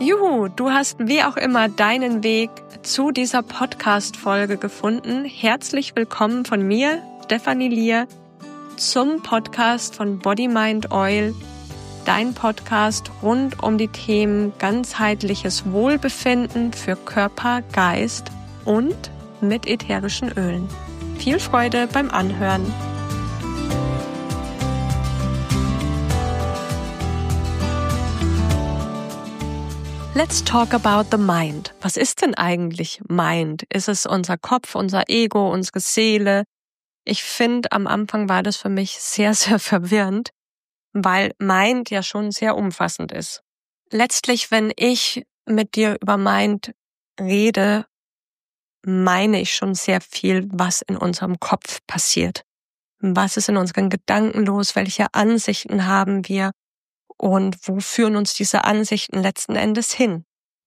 Juhu, du hast wie auch immer deinen Weg zu dieser Podcast-Folge gefunden. Herzlich willkommen von mir, Stefanie Lier, zum Podcast von Body Mind Oil, dein Podcast rund um die Themen ganzheitliches Wohlbefinden für Körper, Geist und mit ätherischen Ölen. Viel Freude beim Anhören. Let's talk about the mind. Was ist denn eigentlich Mind? Ist es unser Kopf, unser Ego, unsere Seele? Ich finde, am Anfang war das für mich sehr, sehr verwirrend, weil Mind ja schon sehr umfassend ist. Letztlich, wenn ich mit dir über Mind rede, meine ich schon sehr viel, was in unserem Kopf passiert. Was ist in unseren Gedanken los? Welche Ansichten haben wir? Und wo führen uns diese Ansichten letzten Endes hin?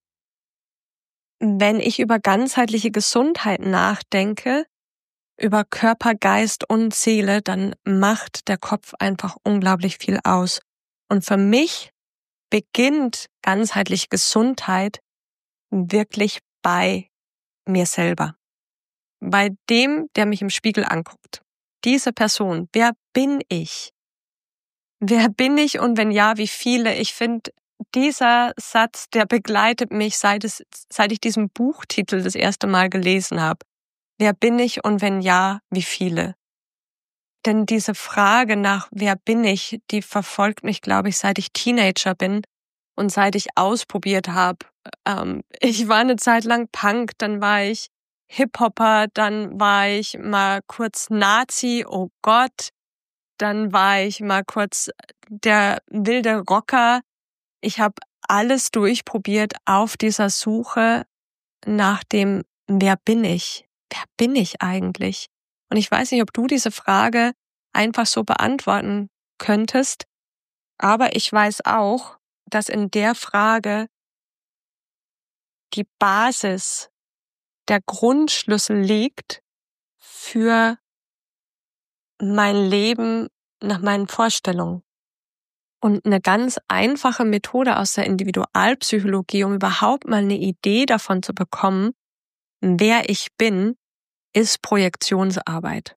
Wenn ich über ganzheitliche Gesundheit nachdenke, über Körper, Geist und Seele, dann macht der Kopf einfach unglaublich viel aus. Und für mich beginnt ganzheitliche Gesundheit wirklich bei mir selber. Bei dem, der mich im Spiegel anguckt. Diese Person, wer bin ich? Wer bin ich und wenn ja, wie viele? Ich finde, dieser Satz, der begleitet mich, seit ich diesen Buchtitel das erste Mal gelesen habe. Wer bin ich und wenn ja, wie viele? Denn diese Frage nach wer bin ich, die verfolgt mich, glaube ich, seit ich Teenager bin und seit ich ausprobiert habe. Ich war eine Zeit lang Punk, dann war ich Hip-Hopper, dann war ich mal kurz Nazi, oh Gott. Dann war ich mal kurz der wilde Rocker. Ich habe alles durchprobiert auf dieser Suche nach dem, wer bin ich? Wer bin ich eigentlich? Und ich weiß nicht, ob du diese Frage einfach so beantworten könntest, aber ich weiß auch, dass in der Frage die Basis, der Grundschlüssel liegt für mein Leben nach meinen Vorstellungen. Und eine ganz einfache Methode aus der Individualpsychologie, um überhaupt mal eine Idee davon zu bekommen, wer ich bin, ist Projektionsarbeit.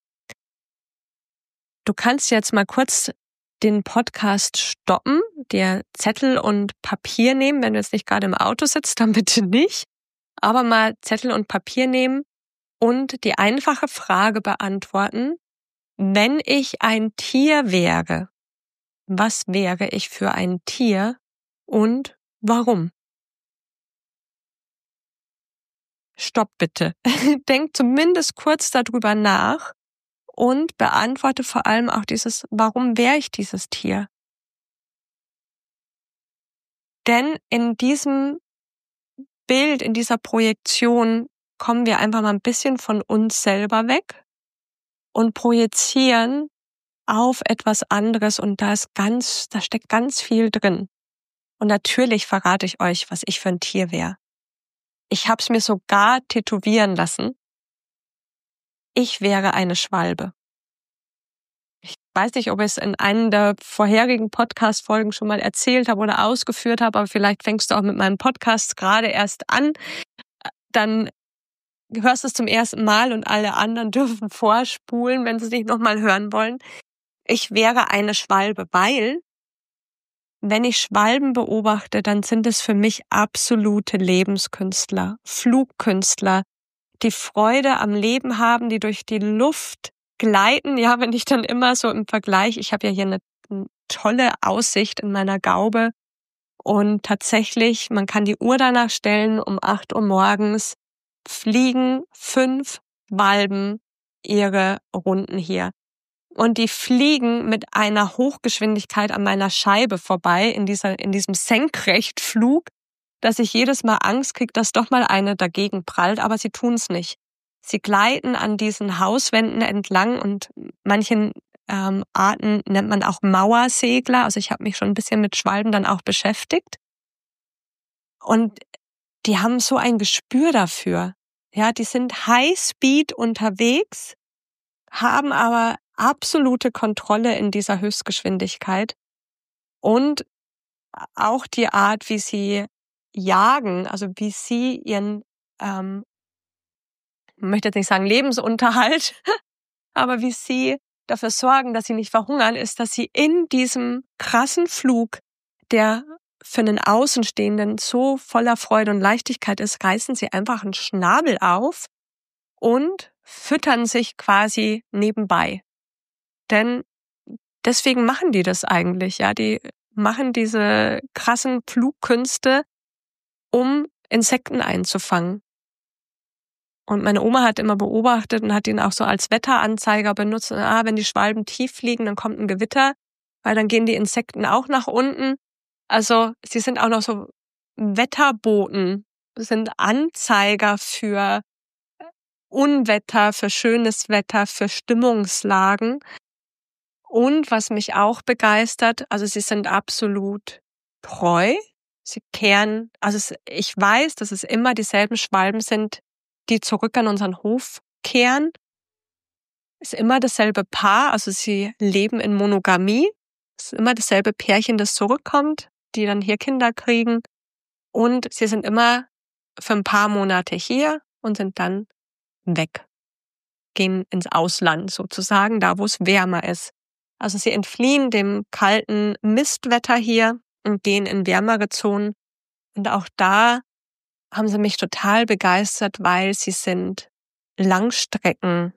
Du kannst jetzt mal kurz den Podcast stoppen, dir Zettel und Papier nehmen. Wenn du jetzt nicht gerade im Auto sitzt, dann bitte nicht. Aber mal Zettel und Papier nehmen und die einfache Frage beantworten, wenn ich ein Tier wäre, was wäre ich für ein Tier und warum? Stopp bitte. Denk zumindest kurz darüber nach und beantworte vor allem auch dieses, warum wäre ich dieses Tier? Denn in diesem Bild, in dieser Projektion kommen wir einfach mal ein bisschen von uns selber weg und projizieren auf etwas anderes und da steckt ganz viel drin. Und natürlich verrate ich euch, was ich für ein Tier wäre. Ich habe es mir sogar tätowieren lassen. Ich wäre eine Schwalbe. Ich weiß nicht, ob ich es in einem der vorherigen Podcast-Folgen schon mal erzählt habe oder ausgeführt habe, aber vielleicht fängst du auch mit meinem Podcast gerade erst an. Dann hörst du es zum ersten Mal und alle anderen dürfen vorspulen, wenn sie es nicht nochmal hören wollen. Ich wäre eine Schwalbe, weil wenn ich Schwalben beobachte, dann sind es für mich absolute Lebenskünstler, Flugkünstler, die Freude am Leben haben, die durch die Luft gleiten. Ja, wenn ich dann immer so im Vergleich, ich habe ja hier eine tolle Aussicht in meiner Gaube und tatsächlich, man kann die Uhr danach stellen, um 8 Uhr morgens fliegen 5 Schwalben ihre Runden hier. Und die fliegen mit einer Hochgeschwindigkeit an meiner Scheibe vorbei, in diesem Senkrechtflug, dass ich jedes Mal Angst kriege, dass doch mal eine dagegen prallt, aber sie tun's nicht. Sie gleiten an diesen Hauswänden entlang und manchen Arten nennt man auch Mauersegler. Also ich habe mich schon ein bisschen mit Schwalben dann auch beschäftigt. Und die haben so ein Gespür dafür. Ja, die sind Highspeed unterwegs, haben aber absolute Kontrolle in dieser Höchstgeschwindigkeit und auch die Art, wie sie jagen, also wie sie ihren, ich möchte jetzt nicht sagen Lebensunterhalt, aber wie sie dafür sorgen, dass sie nicht verhungern, ist, dass sie in diesem krassen Flug, der für einen Außenstehenden so voller Freude und Leichtigkeit ist, reißen sie einfach einen Schnabel auf und füttern sich quasi nebenbei. Denn deswegen machen die das eigentlich, ja. Die machen diese krassen Flugkünste, um Insekten einzufangen. Und meine Oma hat immer beobachtet und hat ihn auch so als Wetteranzeiger benutzt. Wenn die Schwalben tief fliegen, dann kommt ein Gewitter, weil dann gehen die Insekten auch nach unten. Also sie sind auch noch so Wetterboten, sind Anzeiger für Unwetter, für schönes Wetter, für Stimmungslagen. Und was mich auch begeistert, also sie sind absolut treu. Sie kehren, ich weiß, dass es immer dieselben Schwalben sind, die zurück an unseren Hof kehren. Ist immer dasselbe Paar, also sie leben in Monogamie. Es ist immer dasselbe Pärchen, das zurückkommt, die dann hier Kinder kriegen. Und sie sind immer für ein paar Monate hier und sind dann weg. Gehen ins Ausland sozusagen, da wo es wärmer ist. Also sie entfliehen dem kalten Mistwetter hier und gehen in wärmere Zonen. Und auch da haben sie mich total begeistert, weil sie sind Langstreckenmeister.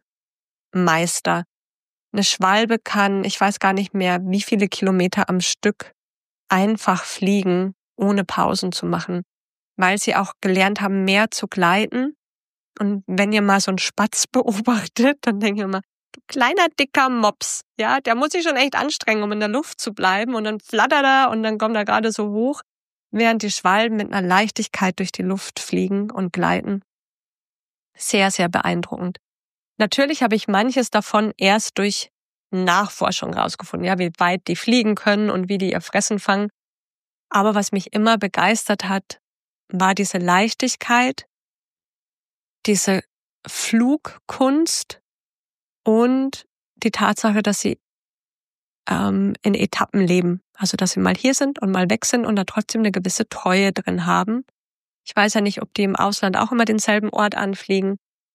Eine Schwalbe kann, ich weiß gar nicht mehr, wie viele Kilometer am Stück einfach fliegen, ohne Pausen zu machen, weil sie auch gelernt haben, mehr zu gleiten. Und wenn ihr mal so einen Spatz beobachtet, dann denkt ihr immer, du kleiner, dicker Mops, ja, der muss sich schon echt anstrengen, um in der Luft zu bleiben. Und dann flattert er und dann kommt er gerade so hoch, während die Schwalben mit einer Leichtigkeit durch die Luft fliegen und gleiten. Sehr, sehr beeindruckend. Natürlich habe ich manches davon erst durch Nachforschung rausgefunden, ja, wie weit die fliegen können und wie die ihr Fressen fangen. Aber was mich immer begeistert hat, war diese Leichtigkeit, diese Flugkunst und die Tatsache, dass sie in Etappen leben. Also, dass sie mal hier sind und mal weg sind und da trotzdem eine gewisse Treue drin haben. Ich weiß ja nicht, ob die im Ausland auch immer denselben Ort anfliegen.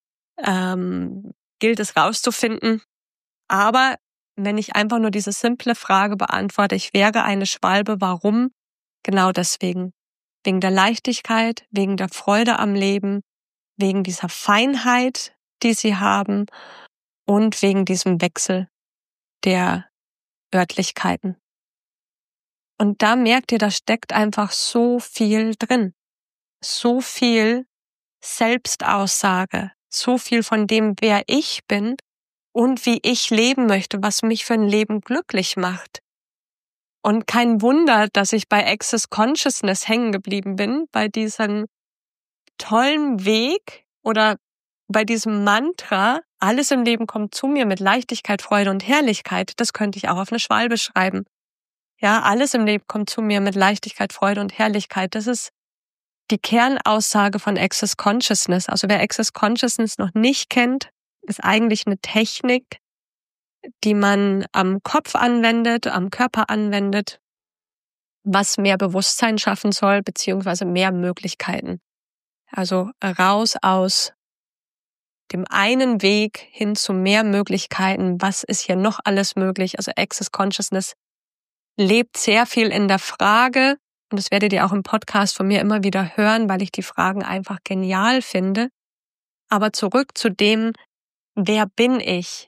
Gilt es rauszufinden. Aber wenn ich einfach nur diese simple Frage beantworte, ich wäre eine Schwalbe, warum? Genau deswegen. Wegen der Leichtigkeit, wegen der Freude am Leben, wegen dieser Feinheit, die sie haben und wegen diesem Wechsel der Örtlichkeiten. Und da merkt ihr, da steckt einfach so viel drin. So viel Selbstaussage, so viel von dem, wer ich bin und wie ich leben möchte, was mich für ein Leben glücklich macht. Und kein Wunder, dass ich bei Access Consciousness hängen geblieben bin, bei diesem tollen Weg oder bei diesem Mantra, alles im Leben kommt zu mir mit Leichtigkeit, Freude und Herrlichkeit. Das könnte ich auch auf eine Schwalbe schreiben. Ja, alles im Leben kommt zu mir mit Leichtigkeit, Freude und Herrlichkeit. Das ist die Kernaussage von Access Consciousness. Also wer Access Consciousness noch nicht kennt, ist eigentlich eine Technik, die man am Kopf anwendet, am Körper anwendet, was mehr Bewusstsein schaffen soll, beziehungsweise mehr Möglichkeiten. Also raus aus dem einen Weg hin zu mehr Möglichkeiten. Was ist hier noch alles möglich? Also Access Consciousness lebt sehr viel in der Frage, und das werdet ihr auch im Podcast von mir immer wieder hören, weil ich die Fragen einfach genial finde. Aber zurück zu dem, wer bin ich?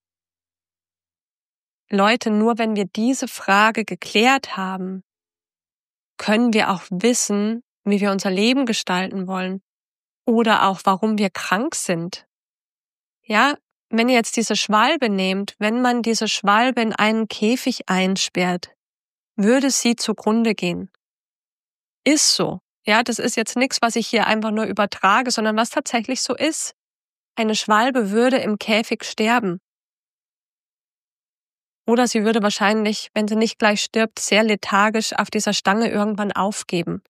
Leute, nur wenn wir diese Frage geklärt haben, können wir auch wissen, wie wir unser Leben gestalten wollen oder auch, warum wir krank sind. Ja, wenn ihr jetzt diese Schwalbe nehmt, wenn man diese Schwalbe in einen Käfig einsperrt, würde sie zugrunde gehen. Ist so. Ja, das ist jetzt nichts, was ich hier einfach nur übertrage, sondern was tatsächlich so ist. Eine Schwalbe würde im Käfig sterben. Oder sie würde wahrscheinlich, wenn sie nicht gleich stirbt, sehr lethargisch auf dieser Stange irgendwann aufgeben.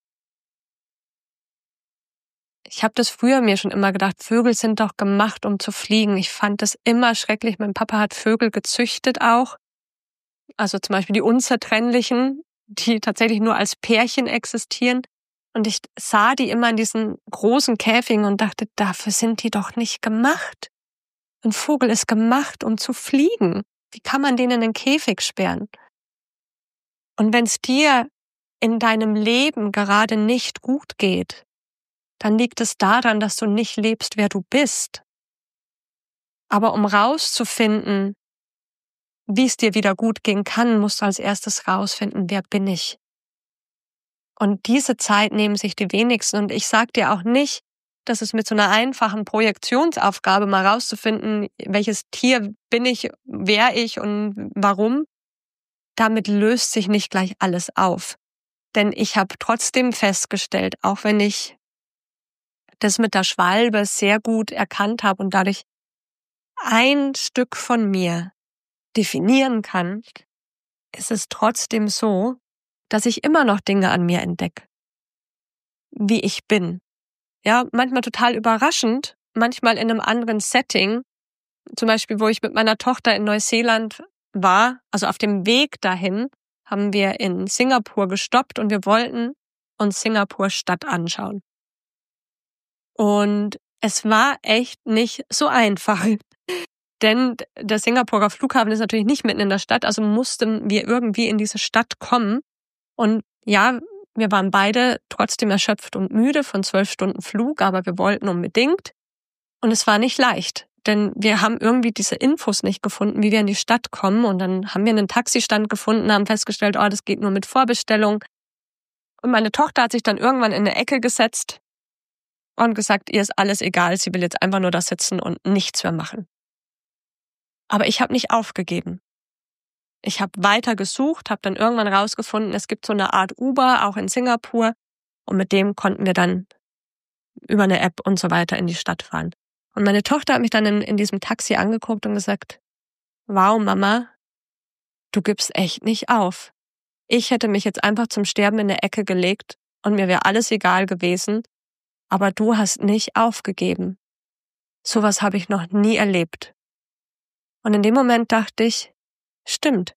Ich habe das früher mir schon immer gedacht, Vögel sind doch gemacht, um zu fliegen. Ich fand das immer schrecklich. Mein Papa hat Vögel gezüchtet auch. Also zum Beispiel die unzertrennlichen, die tatsächlich nur als Pärchen existieren. Und ich sah die immer in diesen großen Käfigen und dachte, dafür sind die doch nicht gemacht. Ein Vogel ist gemacht, um zu fliegen. Wie kann man den in einen Käfig sperren? Und wenn es dir in deinem Leben gerade nicht gut geht, dann liegt es daran, dass du nicht lebst, wer du bist. Aber um rauszufinden, wie es dir wieder gut gehen kann, musst du als erstes rausfinden, wer bin ich? Und diese Zeit nehmen sich die wenigsten. Und ich sage dir auch nicht, dass es mit so einer einfachen Projektionsaufgabe mal rauszufinden, welches Tier bin ich, wer ich und warum, damit löst sich nicht gleich alles auf. Denn ich habe trotzdem festgestellt, auch wenn ich das mit der Schwalbe sehr gut erkannt habe und dadurch ein Stück von mir definieren kann, ist es trotzdem so, dass ich immer noch Dinge an mir entdecke, wie ich bin. Ja, manchmal total überraschend, manchmal in einem anderen Setting. Zum Beispiel, wo ich mit meiner Tochter in Neuseeland war, also auf dem Weg dahin, haben wir in Singapur gestoppt und wir wollten uns Singapur Stadt anschauen. Und es war echt nicht so einfach, denn der Singapurer Flughafen ist natürlich nicht mitten in der Stadt, also mussten wir irgendwie in diese Stadt kommen. Und ja, wir waren beide trotzdem erschöpft und müde von 12 Stunden Flug, aber wir wollten unbedingt. Und es war nicht leicht, denn wir haben irgendwie diese Infos nicht gefunden, wie wir in die Stadt kommen. Und dann haben wir einen Taxistand gefunden, haben festgestellt, oh, das geht nur mit Vorbestellung. Und meine Tochter hat sich dann irgendwann in eine Ecke gesetzt und gesagt, ihr ist alles egal, sie will jetzt einfach nur da sitzen und nichts mehr machen. Aber ich habe nicht aufgegeben. Ich habe weiter gesucht, habe dann irgendwann rausgefunden, es gibt so eine Art Uber, auch in Singapur. Und mit dem konnten wir dann über eine App und so weiter in die Stadt fahren. Und meine Tochter hat mich dann in diesem Taxi angeguckt und gesagt, wow, Mama, du gibst echt nicht auf. Ich hätte mich jetzt einfach zum Sterben in eine Ecke gelegt und mir wäre alles egal gewesen, aber du hast nicht aufgegeben. Sowas habe ich noch nie erlebt. Und in dem Moment dachte ich, stimmt,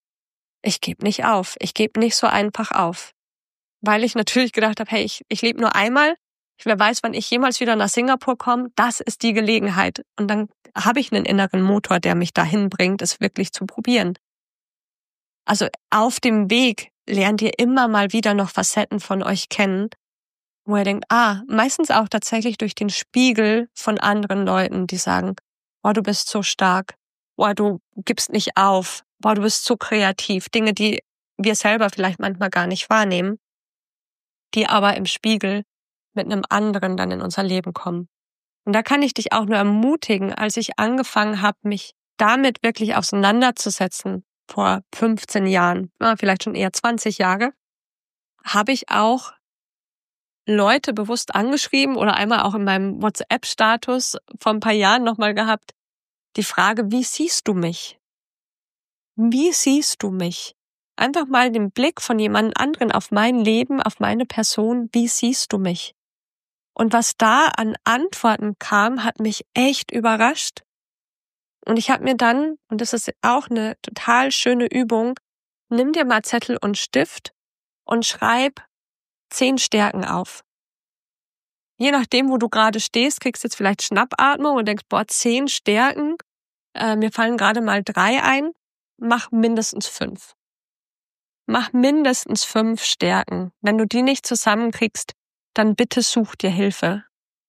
ich gebe nicht auf, ich gebe nicht so einfach auf. Weil ich natürlich gedacht habe, hey, ich lebe nur einmal, wer weiß, wann ich jemals wieder nach Singapur komme, das ist die Gelegenheit. Und dann habe ich einen inneren Motor, der mich dahin bringt, es wirklich zu probieren. Also auf dem Weg lernt ihr immer mal wieder noch Facetten von euch kennen, wo ihr denkt, meistens auch tatsächlich durch den Spiegel von anderen Leuten, die sagen, boah, du bist so stark, boah, du gibst nicht auf, boah, du bist so kreativ. Dinge, die wir selber vielleicht manchmal gar nicht wahrnehmen, die aber im Spiegel mit einem anderen dann in unser Leben kommen. Und da kann ich dich auch nur ermutigen, als ich angefangen habe, mich damit wirklich auseinanderzusetzen, vor 15 Jahren, vielleicht schon eher 20 Jahre, habe ich auch Leute bewusst angeschrieben oder einmal auch in meinem WhatsApp-Status vor ein paar Jahren nochmal gehabt, die Frage, wie siehst du mich? Wie siehst du mich? Einfach mal den Blick von jemand anderen auf mein Leben, auf meine Person, wie siehst du mich? Und was da an Antworten kam, hat mich echt überrascht. Und ich habe mir dann, und das ist auch eine total schöne Übung, nimm dir mal Zettel und Stift und schreib 10 Stärken auf. Je nachdem, wo du gerade stehst, kriegst du jetzt vielleicht Schnappatmung und denkst, 10 Stärken, mir fallen gerade mal 3 ein, mach mindestens 5. Mach mindestens 5 Stärken. Wenn du die nicht zusammenkriegst, dann bitte such dir Hilfe.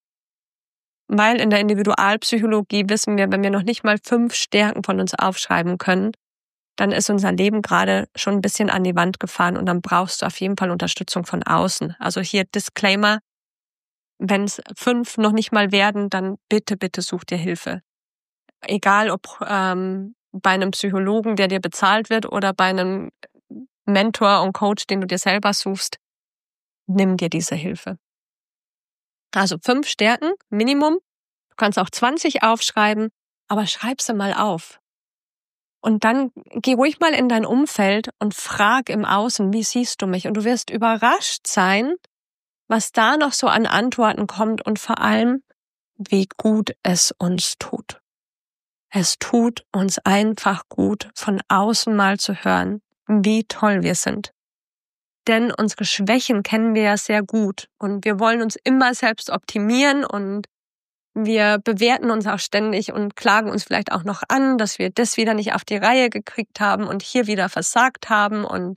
Weil in der Individualpsychologie wissen wir, wenn wir noch nicht mal 5 Stärken von uns aufschreiben können, dann ist unser Leben gerade schon ein bisschen an die Wand gefahren und dann brauchst du auf jeden Fall Unterstützung von außen. Also hier Disclaimer, wenn es 5 noch nicht mal werden, dann bitte, bitte such dir Hilfe. Egal ob bei einem Psychologen, der dir bezahlt wird, oder bei einem Mentor und Coach, den du dir selber suchst, nimm dir diese Hilfe. Also 5 Stärken, Minimum. Du kannst auch 20 aufschreiben, aber schreib sie mal auf. Und dann geh ruhig mal in dein Umfeld und frag im Außen, wie siehst du mich? Und du wirst überrascht sein, was da noch so an Antworten kommt und vor allem, wie gut es uns tut. Es tut uns einfach gut, von außen mal zu hören, wie toll wir sind. Denn unsere Schwächen kennen wir ja sehr gut und wir wollen uns immer selbst optimieren und wir bewerten uns auch ständig und klagen uns vielleicht auch noch an, dass wir das wieder nicht auf die Reihe gekriegt haben und hier wieder versagt haben. Und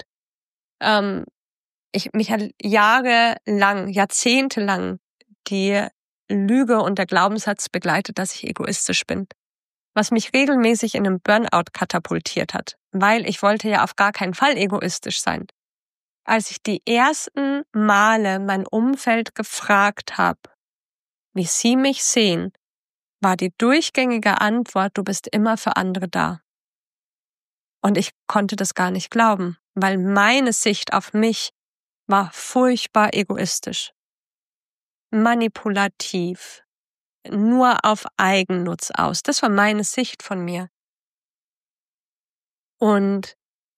mich hat jahrelang, jahrzehntelang die Lüge und der Glaubenssatz begleitet, dass ich egoistisch bin. Was mich regelmäßig in einen Burnout katapultiert hat, weil ich wollte ja auf gar keinen Fall egoistisch sein. Als ich die ersten Male mein Umfeld gefragt habe, wie sie mich sehen, war die durchgängige Antwort, du bist immer für andere da. Und ich konnte das gar nicht glauben, weil meine Sicht auf mich war furchtbar egoistisch, manipulativ, nur auf Eigennutz aus. Das war meine Sicht von mir. Und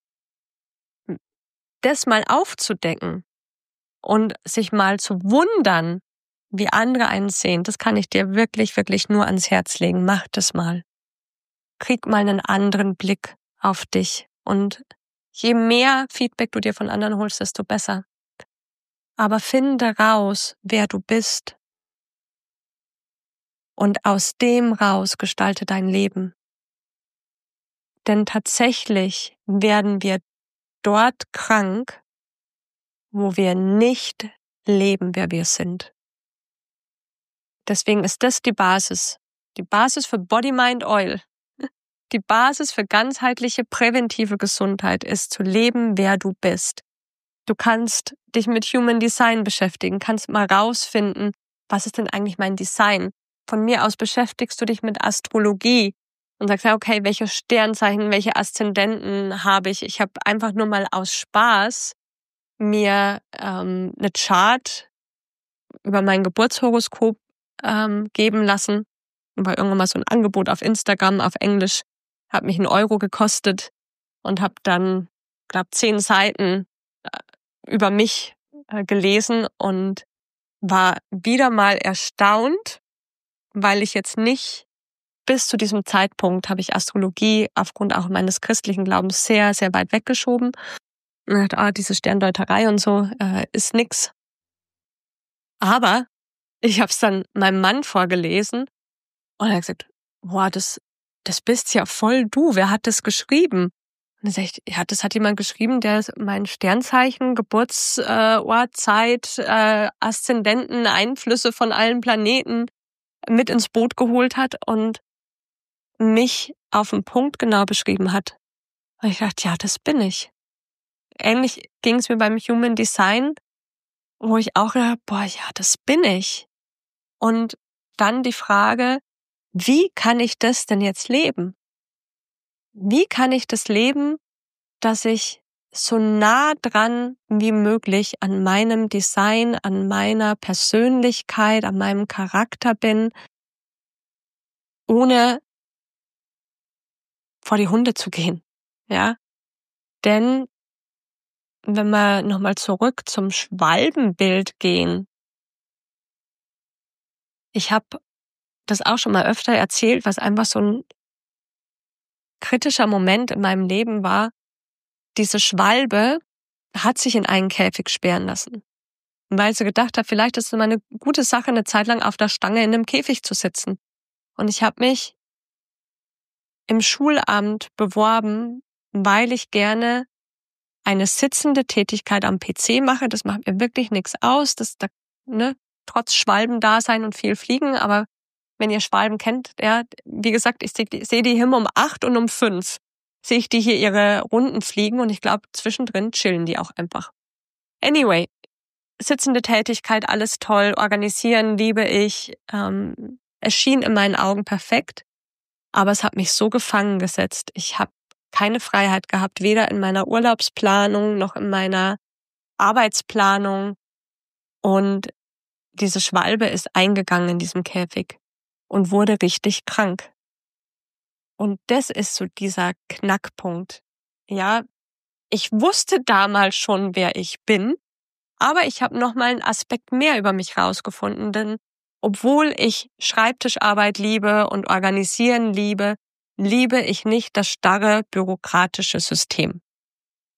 das mal aufzudecken und sich mal zu wundern, wie andere einen sehen, das kann ich dir wirklich, wirklich nur ans Herz legen. Mach das mal. Krieg mal einen anderen Blick auf dich. Und je mehr Feedback du dir von anderen holst, desto besser. Aber finde raus, wer du bist. Und aus dem raus gestalte dein Leben. Denn tatsächlich werden wir dort krank, wo wir nicht leben, wer wir sind. Deswegen ist das die Basis. Die Basis für Body, Mind, Oil. Die Basis für ganzheitliche präventive Gesundheit ist zu leben, wer du bist. Du kannst dich mit Human Design beschäftigen, kannst mal rausfinden, was ist denn eigentlich mein Design? Von mir aus beschäftigst du dich mit Astrologie und sagst, ja, okay, welche Sternzeichen, welche Aszendenten habe ich? Ich habe einfach nur mal aus Spaß mir eine Chart über mein Geburtshoroskop geben lassen. Und war irgendwann mal so ein Angebot auf Instagram auf Englisch, hat mich 1 Euro gekostet und habe dann, glaube 10 Seiten über mich gelesen und war wieder mal erstaunt, weil ich jetzt nicht bis zu diesem Zeitpunkt habe ich Astrologie aufgrund auch meines christlichen Glaubens sehr, sehr weit weggeschoben. Und dachte, diese Sterndeuterei und so ist nix. Aber ich habe es dann meinem Mann vorgelesen und er hat gesagt, boah, das bist ja voll du. Wer hat das geschrieben? Und dann sag ich, ja, das hat jemand geschrieben, der mein Sternzeichen, Geburtsort, Zeit, Aszendenten, Einflüsse von allen Planeten mit ins Boot geholt hat und mich auf den Punkt genau beschrieben hat. Und ich dachte, ja, das bin ich. Ähnlich ging es mir beim Human Design, wo ich auch gedacht, boah, ja, das bin ich. Und dann die Frage, wie kann ich das denn jetzt leben? Wie kann ich das leben, dass ich so nah dran wie möglich an meinem Design, an meiner Persönlichkeit, an meinem Charakter bin, ohne vor die Hunde zu gehen, ja? Denn wenn wir nochmal zurück zum Schwalbenbild gehen, ich habe das auch schon mal öfter erzählt, was einfach so ein kritischer Moment in meinem Leben war. Diese Schwalbe hat sich in einen Käfig sperren lassen, weil sie gedacht hat, vielleicht ist es mal eine gute Sache, eine Zeit lang auf der Stange in einem Käfig zu sitzen. Und ich habe mich im Schulamt beworben, weil ich gerne eine sitzende Tätigkeit am PC mache. Das macht mir wirklich nichts aus, trotz Schwalbendasein und viel Fliegen. Aber wenn ihr Schwalben kennt, ja, wie gesagt, ich sehe die immer um 8 und um 5. Sehe ich die hier ihre Runden fliegen und ich glaube, zwischendrin chillen die auch einfach. Anyway, sitzende Tätigkeit, alles toll, organisieren liebe ich, es schien in meinen Augen perfekt, aber es hat mich so gefangen gesetzt. Ich habe keine Freiheit gehabt, weder in meiner Urlaubsplanung noch in meiner Arbeitsplanung und diese Schwalbe ist eingegangen in diesem Käfig und wurde richtig krank. Und das ist so dieser Knackpunkt. Ja, ich wusste damals schon, wer ich bin, aber ich habe noch mal einen Aspekt mehr über mich rausgefunden, denn obwohl ich Schreibtischarbeit liebe und Organisieren liebe, liebe ich nicht das starre bürokratische System.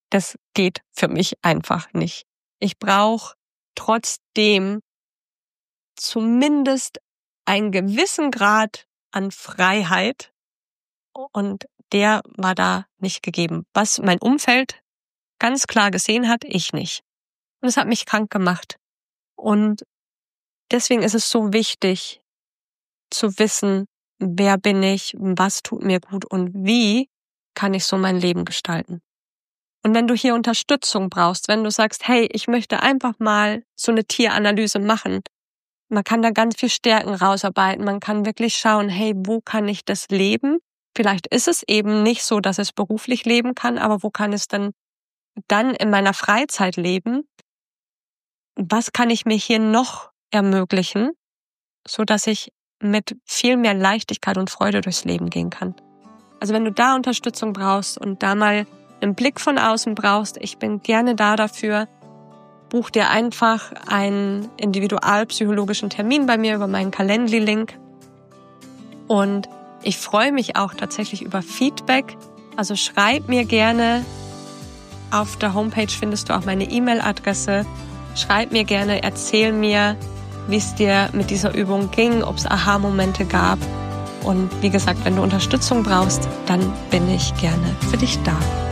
Das geht für mich einfach nicht. Ich brauche trotzdem zumindest einen gewissen Grad an Freiheit und der war da nicht gegeben. Was mein Umfeld ganz klar gesehen hat, ich nicht. Und es hat mich krank gemacht. Und deswegen ist es so wichtig zu wissen, wer bin ich, was tut mir gut und wie kann ich so mein Leben gestalten. Und wenn du hier Unterstützung brauchst, wenn du sagst, hey, ich möchte einfach mal so eine Tieranalyse machen, man kann da ganz viel Stärken rausarbeiten, man kann wirklich schauen, hey, wo kann ich das leben? Vielleicht ist es eben nicht so, dass es beruflich leben kann, aber wo kann es denn dann in meiner Freizeit leben? Was kann ich mir hier noch ermöglichen, so dass ich mit viel mehr Leichtigkeit und Freude durchs Leben gehen kann? Also wenn du da Unterstützung brauchst und da mal einen Blick von außen brauchst, ich bin gerne da dafür. Buch dir einfach einen individualpsychologischen Termin bei mir über meinen Calendly-Link. Und ich freue mich auch tatsächlich über Feedback. Also schreib mir gerne. Auf der Homepage findest du auch meine E-Mail-Adresse. Schreib mir gerne, erzähl mir, wie es dir mit dieser Übung ging, ob es Aha-Momente gab. Und wie gesagt, wenn du Unterstützung brauchst, dann bin ich gerne für dich da.